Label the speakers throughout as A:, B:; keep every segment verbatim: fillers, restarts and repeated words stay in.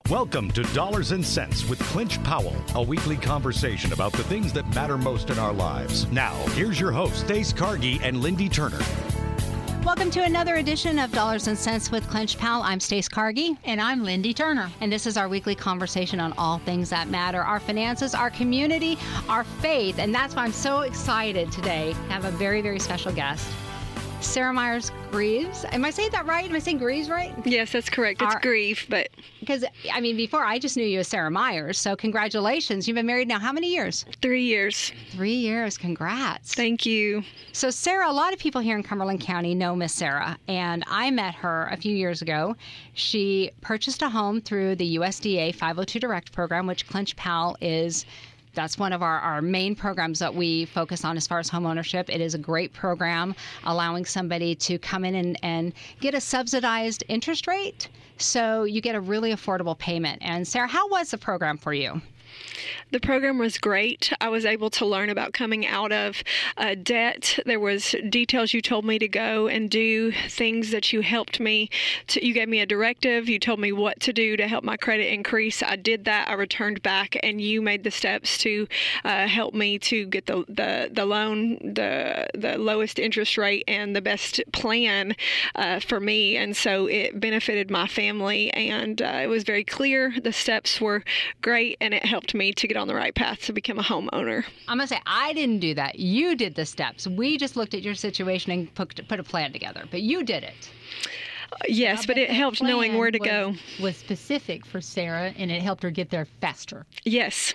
A: Welcome to Dollars and Cents with Clinch Powell, a weekly conversation about the things that matter most in our lives. Now, here's your hosts, Stace Cargie and Lindy Turner.
B: Welcome to another edition of Dollars and Cents with Clinch Powell. I'm Stace Cargie.
C: And I'm Lindy Turner.
B: And this is our weekly conversation on all things that matter, our finances, our community, our faith. And that's why I'm so excited today to have a very, very special guest. Sarah Myers Greaves. Am I saying that right? Am I saying Greaves right?
D: Yes, that's correct. It's
B: Our,
D: Grieve, but...
B: Because, I mean, before I just knew you as Sarah Myers, so congratulations. You've been married now how many years?
D: Three years.
B: Three years. Congrats.
D: Thank you.
B: So, Sarah, a lot of people here in Cumberland County know Miss Sarah, and I met her a few years ago. She purchased a home through the U S D A five oh two Direct program, which Clinch Powell is... That's one of our, our main programs that we focus on as far as home ownership. It is a great program allowing somebody to come in and, and get a subsidized interest rate so you get a really affordable payment. And Sarah, how was the program for you?
D: The program was great. I was able to learn about coming out of uh, debt. There was details you told me to go and do, things that you helped me to. You gave me a directive. You told me what to do to help my credit increase. I did that. I returned back, and you made the steps to uh, help me to get the, the, the loan, the the lowest interest rate, and the best plan uh, for me. And so it benefited my family, and uh, it was very clear. The steps were great, and it helped me to get on the right path to become a homeowner.
B: I'm going to say, I didn't do that. You did the steps. We just looked at your situation and put, put a plan together, but you did it.
D: Uh, yes, but it helped knowing where to
C: was,
D: go.
C: Was specific for Sarah, and it helped her get there faster.
D: Yes.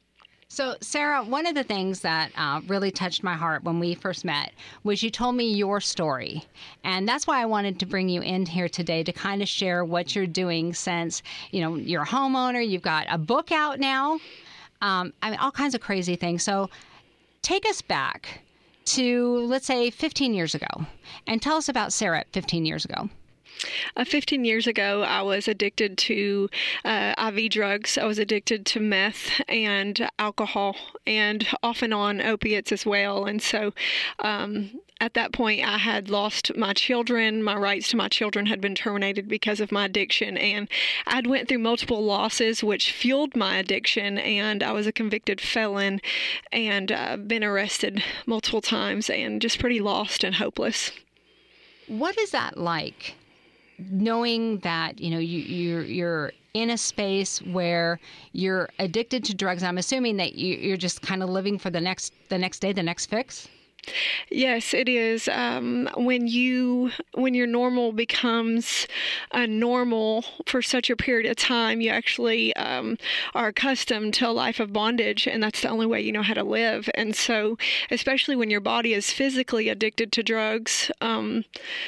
B: So, Sarah, one of the things that uh, really touched my heart when we first met was you told me your story. And that's why I wanted to bring you in here today to kind of share what you're doing since, you know, you're a homeowner, you've got a book out now, um, I mean, all kinds of crazy things. So take us back to, let's say, fifteen years ago, and tell us about Sarah fifteen years ago.
D: Uh, fifteen years ago, I was addicted to uh, I V drugs. I was addicted to meth and alcohol and off and on opiates as well. And so um, at that point, I had lost my children. My rights to my children had been terminated because of my addiction. And I'd went through multiple losses, which fueled my addiction. And I was a convicted felon and uh, been arrested multiple times and just pretty lost and hopeless.
B: What is that like? Knowing that, you know, you, you're you're in a space where you're addicted to drugs, I'm assuming that you, you're just kind of living for the next the next day, the next fix.
D: Yes, it is. Um, when you when your normal becomes a normal for such a period of time, you actually um, are accustomed to a life of bondage, and that's the only way you know how to live. And so, especially when your body is physically addicted to drugs. Um,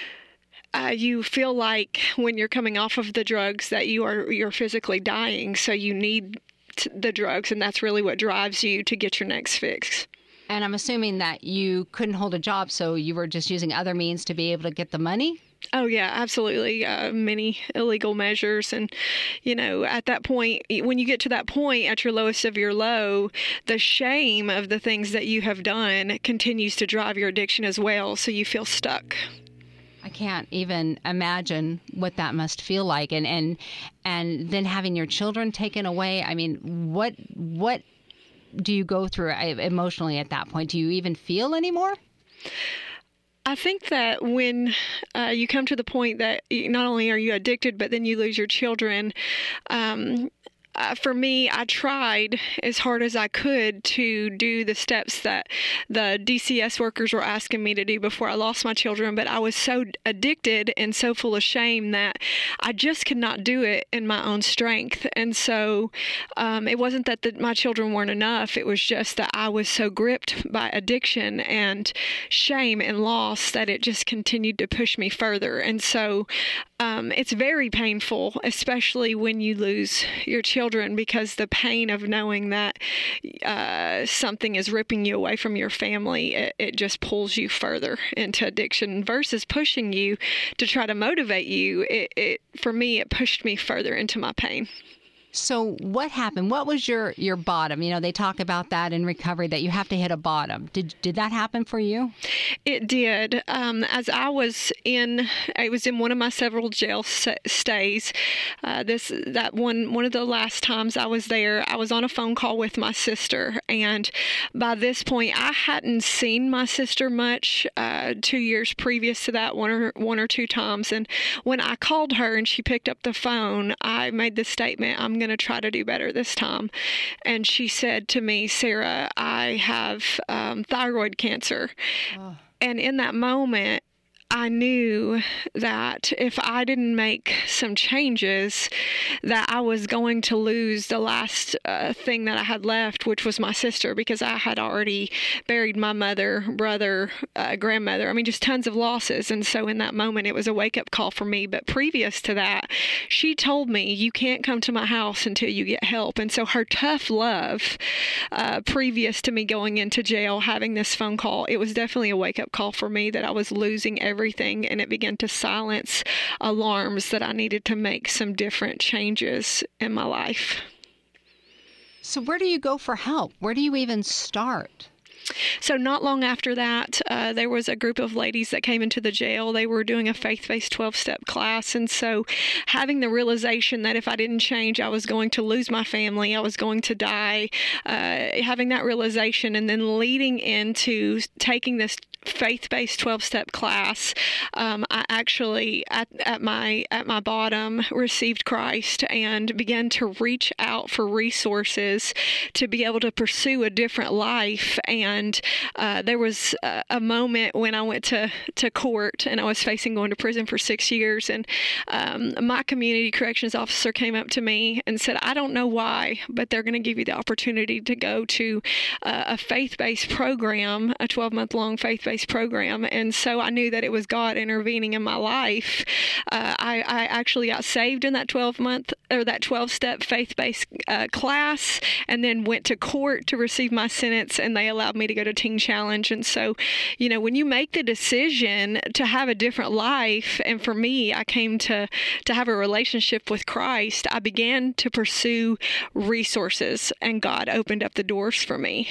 D: Uh, you feel like when you're coming off of the drugs that you are you're physically dying, so you need t- the drugs, and that's really what drives you to get your next fix.
B: And I'm assuming that you couldn't hold a job, so you were just using other means to be able to get the money?
D: Oh, yeah, absolutely. Uh, many illegal measures. And, you know, at that point, when you get to that point at your lowest of your low, the shame of the things that you have done continues to drive your addiction as well, so you feel stuck.
B: I can't even imagine what that must feel like, and and and then having your children taken away. I mean, what what do you go through emotionally at that point? Do you even feel anymore?
D: I think that when uh, you come to the point that not only are you addicted, but then you lose your children. Um, Uh, for me, I tried as hard as I could to do the steps that the D C S workers were asking me to do before I lost my children, but I was so addicted and so full of shame that I just could not do it in my own strength. And so um, it wasn't that the, my children weren't enough. It was just that I was so gripped by addiction and shame and loss that it just continued to push me further. And so um, it's very painful, especially when you lose your children. Because the pain of knowing that uh, something is ripping you away from your family, it, it just pulls you further into addiction versus pushing you to try to motivate you. It, it for me, it pushed me further into my pain.
B: So what happened? What was your, your bottom? You know, they talk about that in recovery, that you have to hit a bottom. Did did that happen for you?
D: It did. Um, as I was in, I was in one of my several jail stays. Uh, this that one one of the last times I was there, I was on a phone call with my sister, and by this point, I hadn't seen my sister much. Uh, two years previous to that, one or one or two times, and when I called her and she picked up the phone, I made the statement, "I'm going to try to do better this time." And she said to me, "Sarah, I have um, thyroid cancer." Oh. And in that moment, I knew that if I didn't make some changes, that I was going to lose the last uh, thing that I had left, which was my sister, because I had already buried my mother, brother, uh, grandmother. I mean, just tons of losses. And so in that moment, it was a wake-up call for me. But previous to that, she told me, "You can't come to my house until you get help." And so her tough love, uh, previous to me going into jail, having this phone call, it was definitely a wake-up call for me that I was losing everything. everything, and it began to silence alarms that I needed to make some different changes in my life.
B: So where do you go for help? Where do you even start?
D: So not long after that, uh, there was a group of ladies that came into the jail. They were doing a faith-based twelve-step class. And so having the realization that if I didn't change, I was going to lose my family, I was going to die, uh, having that realization and then leading into taking this faith-based twelve-step class, um, I actually at, at my at my bottom received Christ and began to reach out for resources to be able to pursue a different life. And uh, there was a, a moment when I went to, to court and I was facing going to prison for six years. And um, my community corrections officer came up to me and said, "I don't know why, but they're going to give you the opportunity to go to uh, a faith-based program, a twelve-month-long faith-based program." And so I knew that it was God intervening in my life. Uh, I, I actually got saved in that twelve month or that twelve step faith-based uh, class, and then went to court to receive my sentence, and they allowed me to go to Teen Challenge. And so, you know, when you make the decision to have a different life, and for me, I came to, to have a relationship with Christ, I began to pursue resources, and God opened up the doors for me.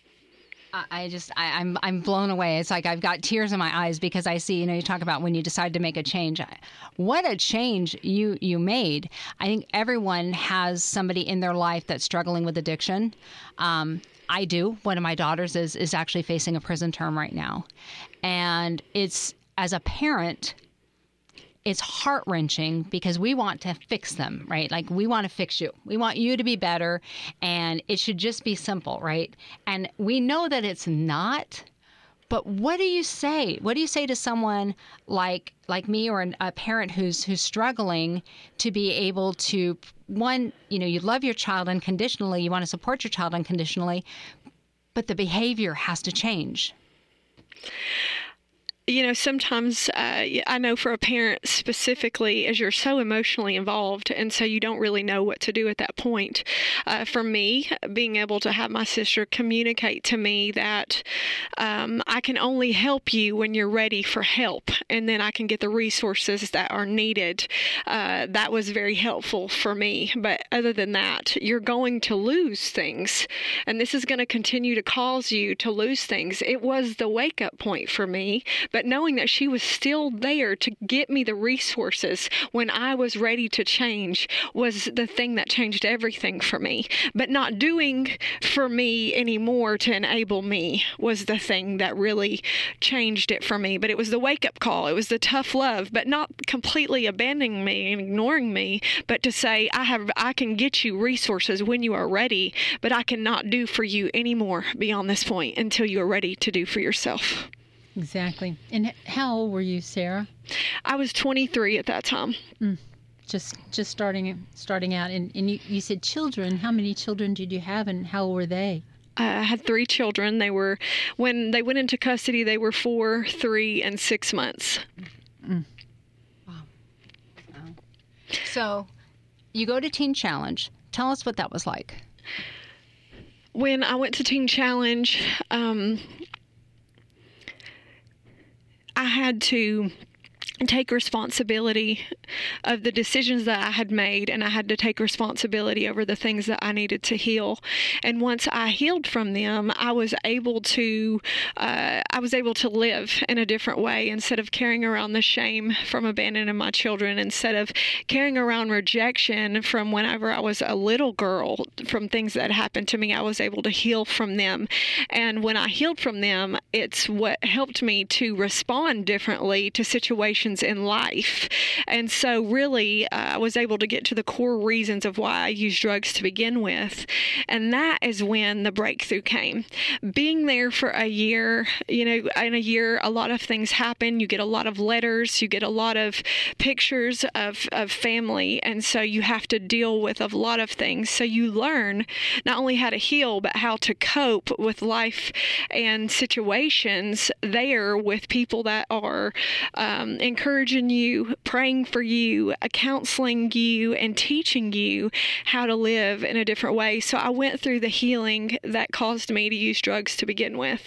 B: I just, I, I'm I'm blown away. It's like I've got tears in my eyes because I see, you know, you talk about when you decide to make a change. What a change you, you made. I think everyone has somebody in their life that's struggling with addiction. Um, I do. One of my daughters is, is actually facing a prison term right now. And it's, as a parent, it's heart-wrenching because we want to fix them, right? Like, we want to fix you. We want you to be better, and it should just be simple, right? And we know that it's not, but what do you say? What do you say to someone like like me or an, a parent who's who's struggling to be able to, one, you know, you love your child unconditionally, you want to support your child unconditionally, but the behavior has to change?
D: You know, sometimes uh, I know for a parent specifically, as you're so emotionally involved, and so you don't really know what to do at that point. Uh, for me, being able to have my sister communicate to me that um, I can only help you when you're ready for help, and then I can get the resources that are needed, uh, that was very helpful for me. But other than that, you're going to lose things, and this is going to continue to cause you to lose things. It was the wake-up point for me. But knowing that she was still there to get me the resources when I was ready to change was the thing that changed everything for me. But not doing for me anymore to enable me was the thing that really changed it for me. But it was the wake-up call. It was the tough love, but not completely abandoning me and ignoring me, but to say, I have, I can get you resources when you are ready, but I cannot do for you anymore beyond this point until you are ready to do for yourself.
C: Exactly. And how old were you, Sarah?
D: I was twenty-three at that time.
C: Mm. Just just starting starting out. And, and you, you said children. How many children did you have, and how old were they?
D: I had three children. They were, when they went into custody, they were four, three, and six months.
B: Mm. Wow. Wow. So you go to Teen Challenge. Tell us what that was like.
D: When I went to Teen Challenge, um, I had to take responsibility of the decisions that I had made, and I had to take responsibility over the things that I needed to heal. And once I healed from them, I was able to uh, I was able to live in a different way. Instead of carrying around the shame from abandoning my children, instead of carrying around rejection from whenever I was a little girl from things that happened to me, I was able to heal from them. And when I healed from them, it's what helped me to respond differently to situations in life. And so really uh, I was able to get to the core reasons of why I used drugs to begin with. And that is when the breakthrough came. Being there for a year, you know, in a year, a lot of things happen. You get a lot of letters, you get a lot of pictures of, of family. And so you have to deal with a lot of things. So you learn not only how to heal, but how to cope with life and situations there with people that are um, encouraging you, praying for you, uh, counseling you, and teaching you how to live in a different way. So I went through the healing that caused me to use drugs to begin with.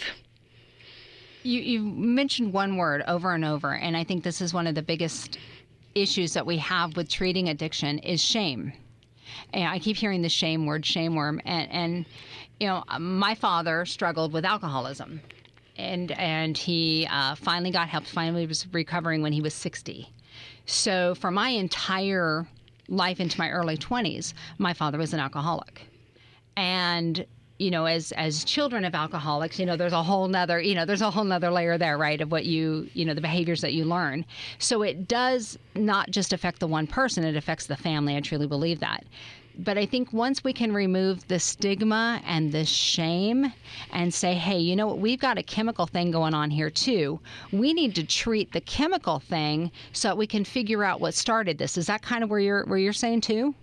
B: You, you mentioned one word over and over, and I think this is one of the biggest issues that we have with treating addiction is shame. And I keep hearing the shame word, shame worm, and, and you know, my father struggled with alcoholism. And and he uh, finally got help, finally was recovering when he was sixty. So for my entire life into my early twenties, my father was an alcoholic. And, you know, as as children of alcoholics, you know, there's a whole nother, you know, there's a whole nother layer there, right, of what you, you know, the behaviors that you learn. So it does not just affect the one person, it affects the family. I truly believe that. But I think once we can remove the stigma and the shame and say, hey, you know what, we've got a chemical thing going on here too. We need to treat the chemical thing so that we can figure out what started this. Is that kind of where you're where you're saying too?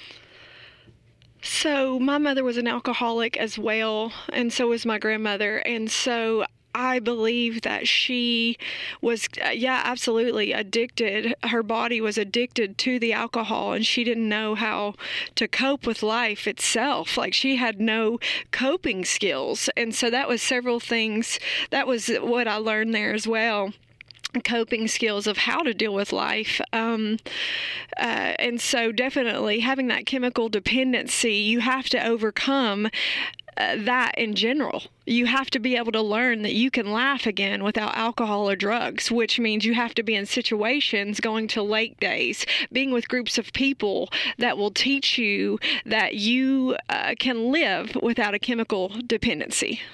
D: So my mother was an alcoholic as well, and so was my grandmother. And so I believe that she was, uh, yeah, absolutely addicted. Her body was addicted to the alcohol, and she didn't know how to cope with life itself. Like, she had no coping skills. And so that was several things. That was what I learned there as well. Coping skills of how to deal with life. Um, uh, and so definitely having that chemical dependency, you have to overcome uh, that in general. You have to be able to learn that you can laugh again without alcohol or drugs, which means you have to be in situations, going to lake days, being with groups of people that will teach you that you uh, can live without a chemical dependency.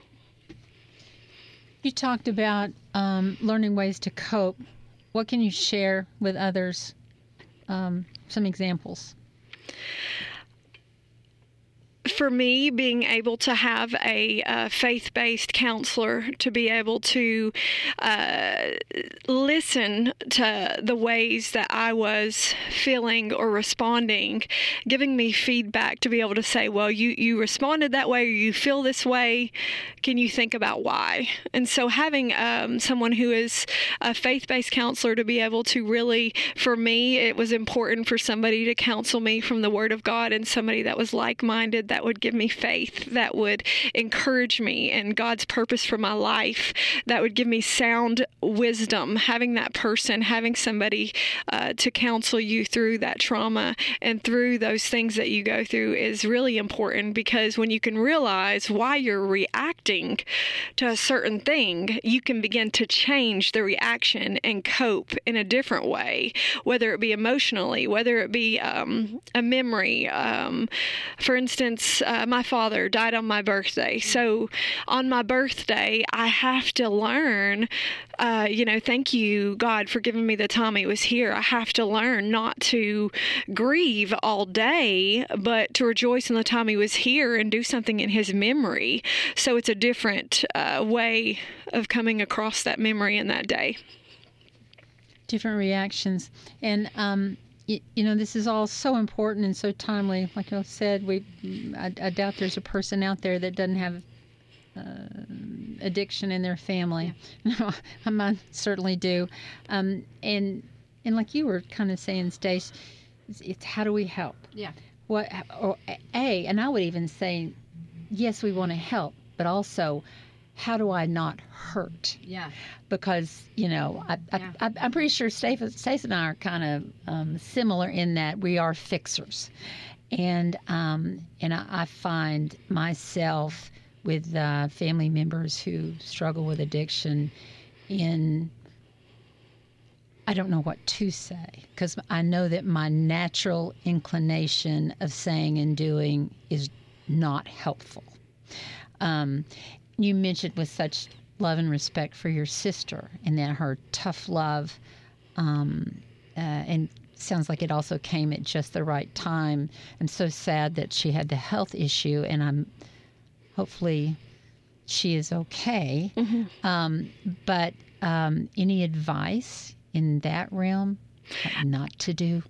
C: You talked about um, learning ways to cope. What can you share with others? Um, some examples.
D: For me, being able to have a uh, faith-based counselor to be able to uh, listen to the ways that I was feeling or responding, giving me feedback to be able to say, well, you, you responded that way, or you feel this way. Can you think about why? And so having um, someone who is a faith-based counselor to be able to really, for me, it was important for somebody to counsel me from the Word of God, and somebody that was like-minded, that would give me faith, that would encourage me in God's purpose for my life, that would give me sound wisdom. Having that person, having somebody uh, to counsel you through that trauma and through those things that you go through is really important, because when you can realize why you're reacting to a certain thing, you can begin to change the reaction and cope in a different way, whether it be emotionally, whether it be um, a memory. Um, for instance, Uh, my father died on my birthday. So on my birthday, I have to learn, uh, you know, thank you, God, for giving me the time he was here. I have to learn not to grieve all day, but to rejoice in the time he was here and do something in his memory. So it's a different uh, way of coming across that memory in that day.
C: Different reactions. And, um, you know, this is all so important and so timely. Like I said, we I, I doubt there's a person out there that doesn't have uh, addiction in their family. Yeah. I might certainly do. Um, and and like you were kind of saying, Stace, it's, it's how do we help?
B: Yeah.
C: What or a and I would even say, yes, we want to help, but also, how do I not hurt?
B: Yeah.
C: Because, you know, I,
B: Yeah.
C: I, I'm pretty sure Stacey Stacey and I are kind of um, similar in that we are fixers. And um, and I, I find myself with uh, family members who struggle with addiction in, I don't know what to say, because I know that my natural inclination of saying and doing is not helpful. Um, you mentioned with such love and respect for your sister and then her tough love, um, uh, and sounds like it also came at just the right time. I'm so sad that she had the health issue, and I'm hopefully she is okay. Mm-hmm. Um, but um, any advice in that realm, what not to do?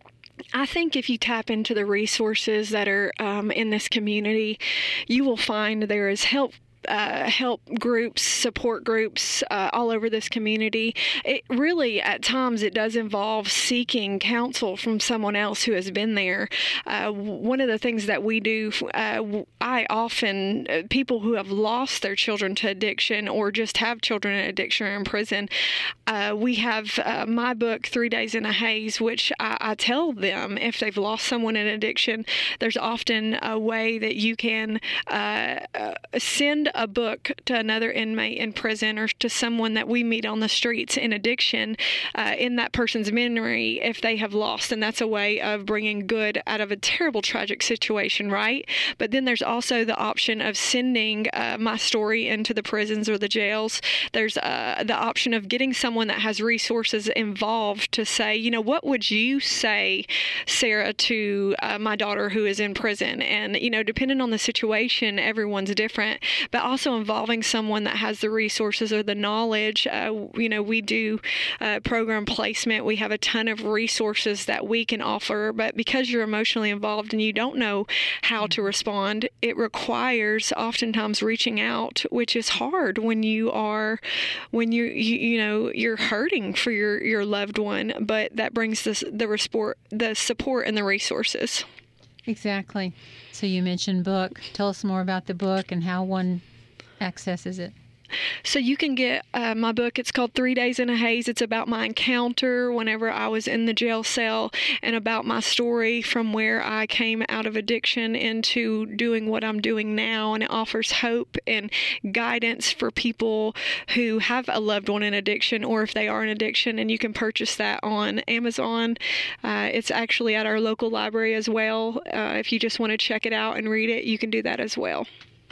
D: I think if you tap into the resources that are um, in this community, you will find there is help. Uh, help groups, support groups uh, all over this community. It really, at times, it does involve seeking counsel from someone else who has been there. Uh, one of the things that we do, uh, I often, uh, people who have lost their children to addiction or just have children in addiction or in prison, uh, we have uh, my book, Three Days in a Haze, which I, I tell them if they've lost someone in addiction, there's often a way that you can uh, uh, send a book to another inmate in prison or to someone that we meet on the streets in addiction uh, in that person's memory if they have lost. And that's a way of bringing good out of a terrible, tragic situation, right? But then there's also the option of sending uh, my story into the prisons or the jails. There's uh, the option of getting someone that has resources involved to say, you know, what would you say, Sarah, to uh, my daughter who is in prison? And, you know, depending on the situation, everyone's different. But also involving someone that has the resources or the knowledge. Uh, you know, we do uh, program placement. We have a ton of resources that we can offer, but because you're emotionally involved and you don't know how to respond, it requires oftentimes reaching out, which is hard when you are, when you're, you, you know, you're hurting for your, your loved one, but that brings the, the, resport, the support and the resources.
C: Exactly. So you mentioned book. Tell us more about the book and how one accesses it.
D: So you can get uh, my book. It's called Three Days in a Haze. It's about my encounter whenever I was in the jail cell and about my story from where I came out of addiction into doing what I'm doing now. And it offers hope and guidance for people who have a loved one in addiction or if they are in addiction. And you can purchase that on Amazon. Uh, it's actually at our local library as well. Uh, if you just want to check it out and read it, you can do that as well.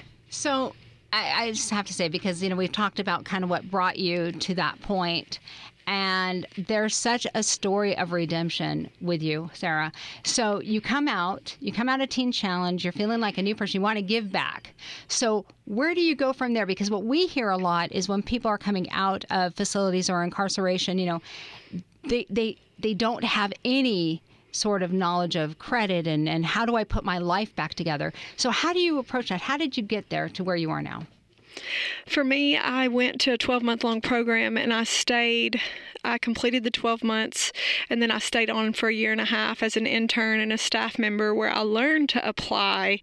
B: So I, I just have to say, because, you know, we've talked about kind of what brought you to that point, and there's such a story of redemption with you, Sarah. So you come out, you come out of Teen Challenge, you're feeling like a new person, you want to give back. So where do you go from there? Because what we hear a lot is when people are coming out of facilities or incarceration, you know, they they, they don't have any sort of knowledge of credit and, and how do I put my life back together. So how do you approach that? How did you get there to where you are now?
D: For me, I went to a twelve-month-long program, and I stayed. I completed the twelve months, and then I stayed on for a year and a half as an intern and a staff member where I learned to apply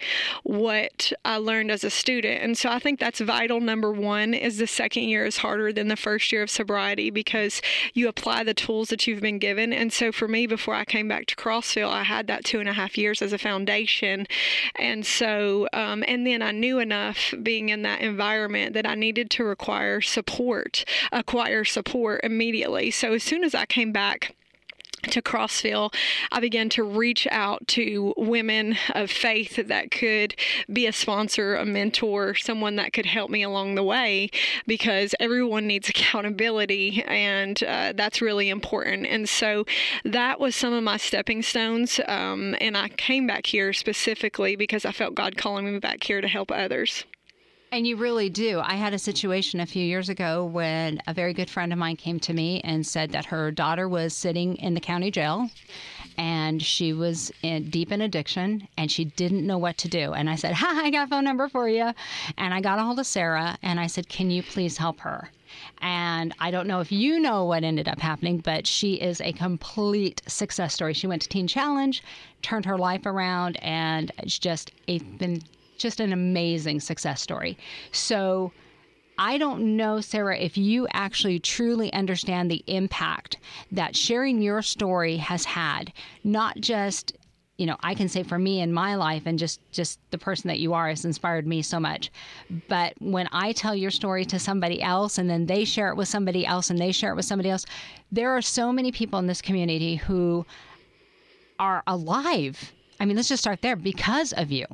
D: what I learned as a student. And so I think that's vital. Number one is the second year is harder than the first year of sobriety because you apply the tools that you've been given. And so for me, before I came back to Crossville, I had that two and a half years as a foundation. And so, um, and then I knew enough being in that environment that I needed to require support, acquire support immediately. So as soon as I came back to Crossville, I began to reach out to women of faith that could be a sponsor, a mentor, someone that could help me along the way, because everyone needs accountability, and uh, that's really important. And so that was some of my stepping stones, um, and I came back here specifically because I felt God calling me back here to help others.
B: And you really do. I had a situation a few years ago when a very good friend of mine came to me and said that her daughter was sitting in the county jail and she was in, deep in addiction and she didn't know what to do. And I said, ha, I got a phone number for you. And I got a hold of Sarah and I said, can you please help her? And I don't know if you know what ended up happening, but she is a complete success story. She went to Teen Challenge, turned her life around, and it's just a, been just an amazing success story. So I don't know, Sarah, if you actually truly understand the impact that sharing your story has had, not just, you know, I can say for me in my life, and just, just the person that you are has inspired me so much. But when I tell your story to somebody else and then they share it with somebody else and they share it with somebody else, there are so many people in this community who are alive. I mean, let's just start there because of you.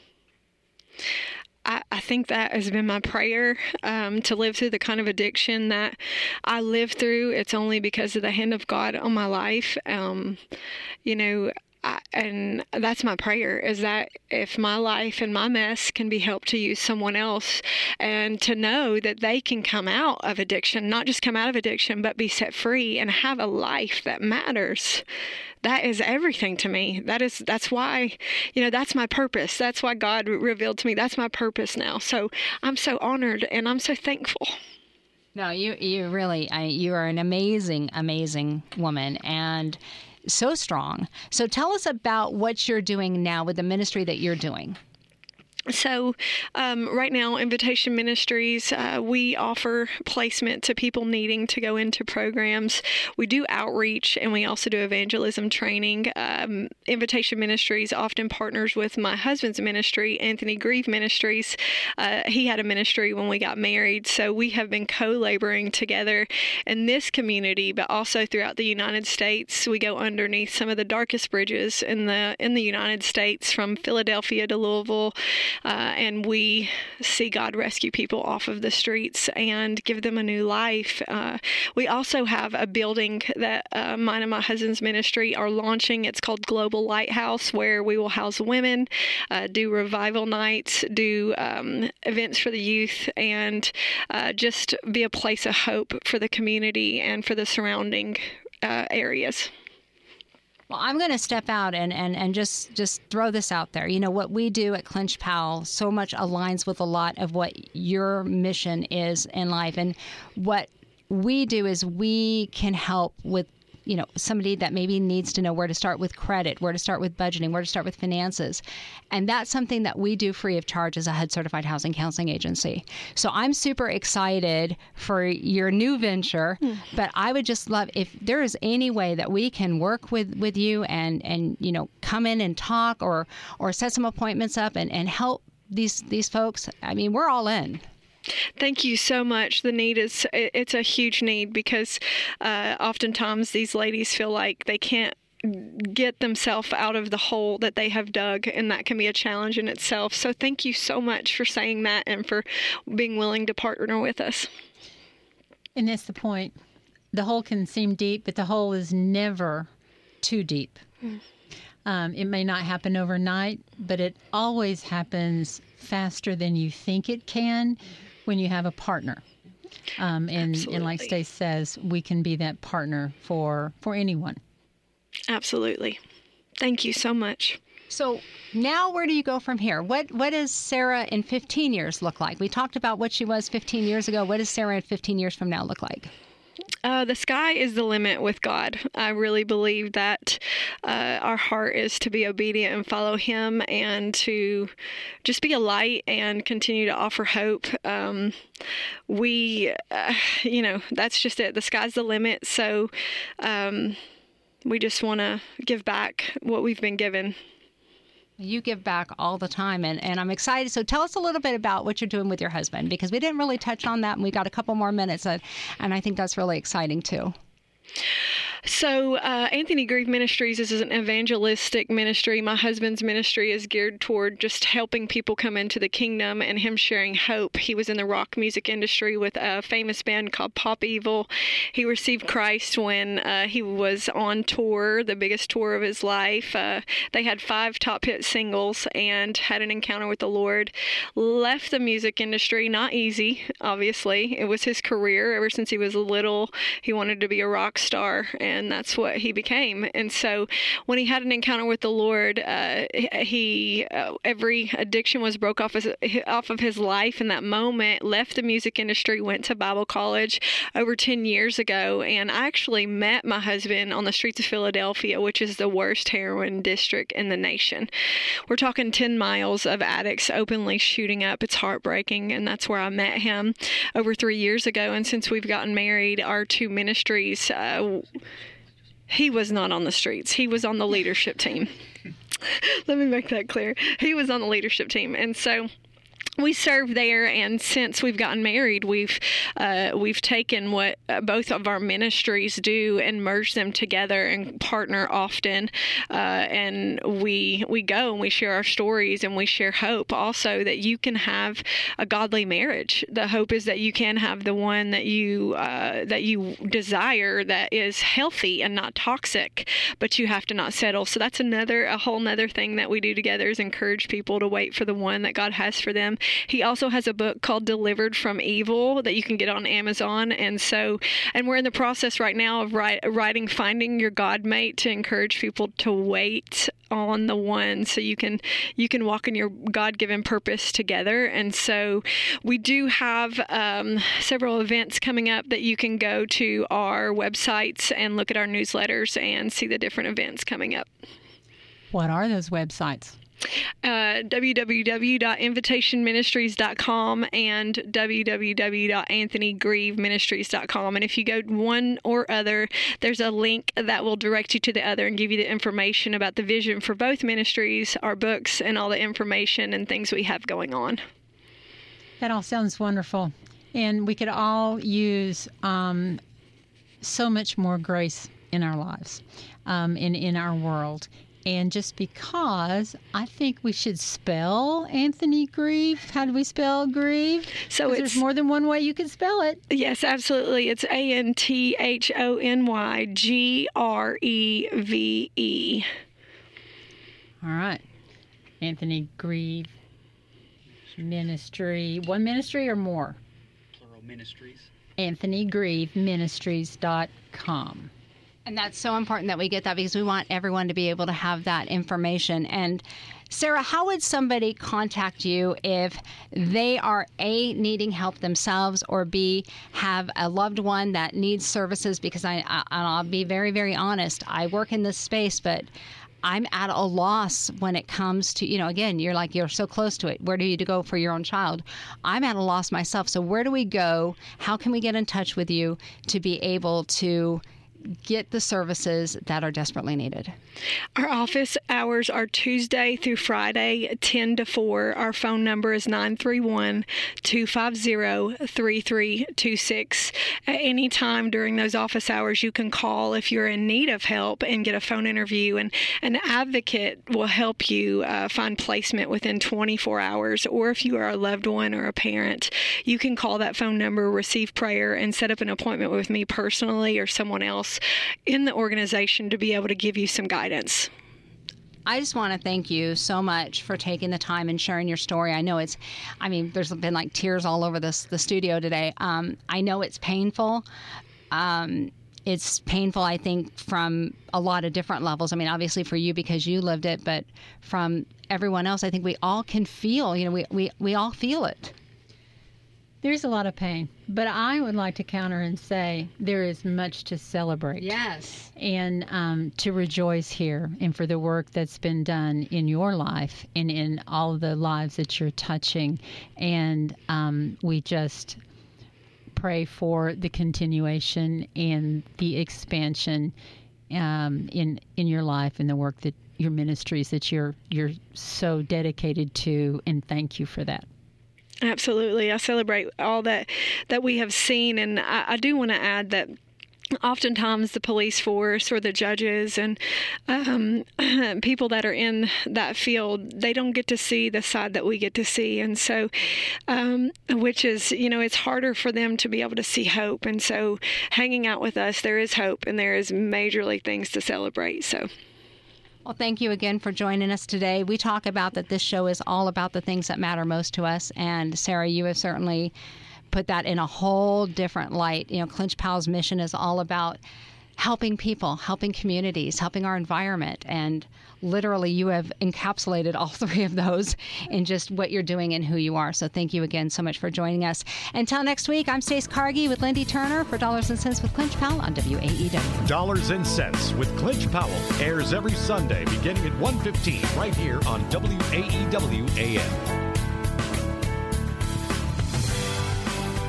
D: I, I think that has been my prayer, um, to live through the kind of addiction that I lived through. It's only because of the hand of God on my life. Um, you know, I, and that's my prayer, is that if my life and my mess can be helped to use someone else, and to know that they can come out of addiction, not just come out of addiction, but be set free and have a life that matters. That is everything to me. That is, that's why, you know, that's my purpose. That's why God revealed to me. That's my purpose now. So I'm so honored and I'm so thankful.
B: No, you, you really, I, you are an amazing, amazing woman, and so strong. So tell us about what you're doing now with the ministry that you're doing.
D: So um, right now, Invitation Ministries, uh, we offer placement to people needing to go into programs. We do outreach, and we also do evangelism training. Um, Invitation Ministries often partners with my husband's ministry, Anthony Grieve Ministries. Uh, he had a ministry when we got married, so we have been co-laboring together in this community, but also throughout the United States. We go underneath some of the darkest bridges in the in the United States, from Philadelphia to Louisville. Uh, and we see God rescue people off of the streets and give them a new life. Uh, we also have a building that uh, mine and my husband's ministry are launching. It's called Global Lighthouse, where we will house women, uh, do revival nights, do um, events for the youth, and uh, just be a place of hope for the community and for the surrounding uh, areas.
B: Well, I'm going to step out and, and, and just, just throw this out there. You know, what we do at Clinch Powell so much aligns with a lot of what your mission is in life. And what we do is we can help with, you know, somebody that maybe needs to know where to start with credit, where to start with budgeting, where to start with finances. And that's something that we do free of charge as a H U D certified housing counseling agency. So I'm super excited for your new venture, mm. but I would just love if there is any way that we can work with, with you and, and, you know, come in and talk or, or set some appointments up and, and help these, these folks. I mean, we're all in.
D: Thank you so much. The need is, it's a huge need, because uh, oftentimes these ladies feel like they can't get themselves out of the hole that they have dug, and that can be a challenge in itself. So thank you so much for saying that and for being willing to partner with us.
C: And that's the point. The hole can seem deep, but the hole is never too deep. Mm. Um, it may not happen overnight, but it always happens faster than you think it can when you have a partner. Um, and, and like Stace says, we can be that partner for, for anyone.
D: Absolutely. Thank you so much.
B: So now where do you go from here? What What does Sarah in fifteen years look like? We talked about what she was fifteen years ago. What does Sarah in fifteen years from now look like?
D: Uh, the sky is the limit with God. I really believe that uh, our heart is to be obedient and follow Him, and to just be a light and continue to offer hope. Um, we, uh, you know, that's just it. The sky's the limit. So um, we just want to give back what we've been given.
B: You give back all the time, and, and I'm excited. So tell us a little bit about what you're doing with your husband, because we didn't really touch on that, and we got a couple more minutes, and, and I think that's really exciting too.
D: So uh, Anthony Grieve Ministries is an evangelistic ministry. My husband's ministry is geared toward just helping people come into the kingdom and him sharing hope. He was in the rock music industry with a famous band called Pop Evil. He received Christ when uh, he was on tour, the biggest tour of his life. Uh, they had five top hit singles and had an encounter with the Lord. Left the music industry, not easy, obviously. It was his career. Ever since he was little, he wanted to be a rock star. And and that's what he became. And so when he had an encounter with the Lord, uh, he uh, every addiction was broke off his, off of his life in that moment, left the music industry, went to Bible college over ten years ago, and I actually met my husband on the streets of Philadelphia, which is the worst heroin district in the nation. We're talking ten miles of addicts openly shooting up. It's heartbreaking, and that's where I met him over three years ago. And since we've gotten married, our two ministries, uh, he was not on the streets. He was on the leadership team. Let me make that clear. He was on the leadership team. And so we serve there, and since we've gotten married, we've uh, we've taken what uh, both of our ministries do and merged them together and partner often. Uh, and we we go and we share our stories, and we share hope also that you can have a godly marriage. The hope is that you can have the one that you uh, that you desire, that is healthy and not toxic, but you have to not settle. So that's another a whole nother thing that we do together, is encourage people to wait for the one that God has for them. He also has a book called Delivered from Evil that you can get on Amazon. And so, and we're in the process right now of write, writing Finding Your God Mate, to encourage people to wait on the one so you can you can walk in your God-given purpose together. And so we do have um, several events coming up that you can go to our websites and look at our newsletters and see the different events coming up.
C: What are those websites?
D: Uh, w w w dot invitation ministries dot com and w w w dot anthony grieve ministries dot com. And if you go one or other, there's a link that will direct you to the other and give you the information about the vision for both ministries, our books, and all the information and things we have going on.
C: That all sounds wonderful. And we could all use um, so much more grace in our lives, um, in, in our world. And just because I think we should spell Anthony Grieve. How do we spell Grieve?
D: So it's,
C: there's more than one way you can spell it.
D: Yes, absolutely. It's A N T H O N Y G R E V E.
C: All right. Anthony Grieve Ministry. One ministry or more?
E: Plural ministries.
C: Anthony Grieve Ministries dot com.
B: And that's so important that we get that, because we want everyone to be able to have that information. And Sarah, how would somebody contact you if they are A, needing help themselves, or B, have a loved one that needs services? Because I, I, I'll be very, very honest. I work in this space, but I'm at a loss when it comes to, you know, again, you're like, you're so close to it. Where do you go for your own child? I'm at a loss myself. So where do we go? How can we get in touch with you to be able to get the services that are desperately needed?
D: Our office hours are Tuesday through Friday, ten to four. Our phone number is nine three one, two five zero, three three two six. At any time during those office hours, you can call if you're in need of help and get a phone interview. And an advocate will help you uh, find placement within twenty-four hours. Or if you are a loved one or a parent, you can call that phone number, receive prayer, and set up an appointment with me personally or someone else in the organization to be able to give you some guidance.
B: I just want to thank you so much for taking the time and sharing your story. I know it's, I mean, there's been like tears all over this the studio today. Um, I know it's painful. Um, it's painful, I think, from a lot of different levels. I mean, obviously for you because you lived it, but from everyone else, I think we all can feel, you know, we, we, we all feel it.
C: There's a lot of pain, but I would like to counter and say there is much to celebrate.
B: Yes.
C: And um, to rejoice here, and for the work that's been done in your life and in all of the lives that you're touching. And um, we just pray for the continuation and the expansion um, in in your life and the work that your ministries that you're you're so dedicated to, and thank you for that.
D: Absolutely. I celebrate all that that we have seen, and I, I do want to add that oftentimes the police force or the judges and um, people that are in that field, they don't get to see the side that we get to see. And so, um, which is, you know, it's harder for them to be able to see hope. And so hanging out with us, there is hope and there is majorly things to celebrate. So.
B: Well, thank you again for joining us today. We talk about that this show is all about the things that matter most to us. And Sarah, you have certainly put that in a whole different light. You know, Clinch Powell's mission is all about helping people, helping communities, helping our environment. And literally, you have encapsulated all three of those in just what you're doing and who you are. So thank you again so much for joining us. Until next week, I'm Stace Cargie with Lindy Turner for Dollars and Cents with Clinch Powell on W A E W.
A: Dollars and Cents with Clinch Powell airs every Sunday beginning at one fifteen right here on W A E W A M.